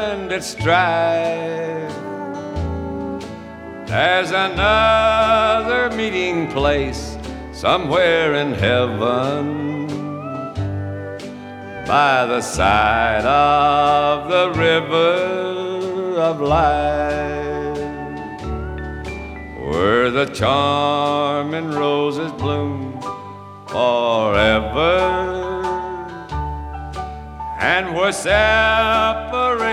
end its strife. There's another meeting place somewhere in heaven, by the side of the river of life, where the charming roses bloom forever, and we're separated